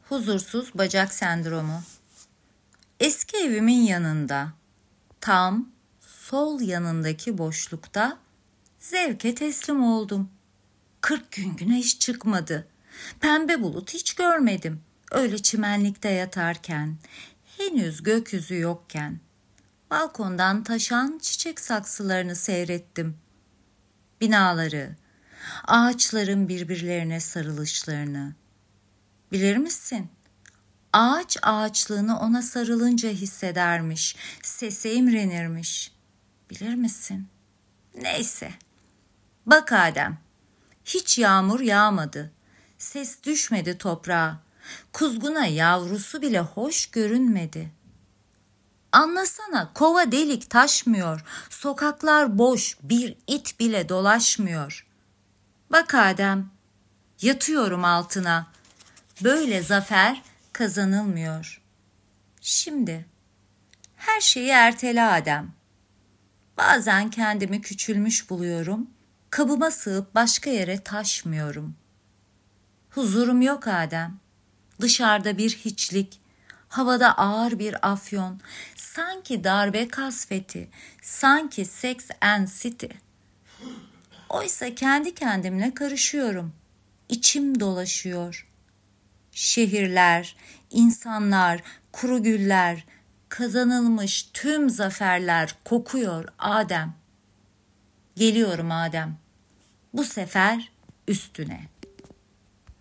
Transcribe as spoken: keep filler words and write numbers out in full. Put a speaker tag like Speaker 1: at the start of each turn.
Speaker 1: Huzursuz bacak sendromu. Eski evimin yanında, tam sol yanındaki boşlukta zevke teslim oldum. Kırk gün güneş çıkmadı. Pembe bulut hiç görmedim. Öyle çimenlikte yatarken, henüz gökyüzü yokken, balkondan taşan çiçek saksılarını seyrettim. Binaları, ağaçların birbirlerine sarılışlarını. Bilir misin? Ağaç ağaçlığını ona sarılınca hissedermiş, sesi imrenirmiş. Bilir misin? Neyse. Bak Adem, hiç yağmur yağmadı. Ses düşmedi toprağa. Kuzguna yavrusu bile hoş görünmedi. Anlasana, kova delik taşmıyor. Sokaklar boş, bir it bile dolaşmıyor. Bak Adem, yatıyorum altına. Böyle zafer kazanılmıyor. Şimdi her şeyi ertele Adem. Bazen kendimi küçülmüş buluyorum. Kabıma sığıp başka yere taşmıyorum. Huzurum yok Adem. Dışarıda bir hiçlik, havada ağır bir afyon, sanki darbe kasveti, sanki Sex and City. Oysa kendi kendimle karışıyorum. İçim dolaşıyor. Şehirler, insanlar, kuru güller, kazanılmış tüm zaferler kokuyor Adem. Geliyorum Adem. Bu sefer üstüne.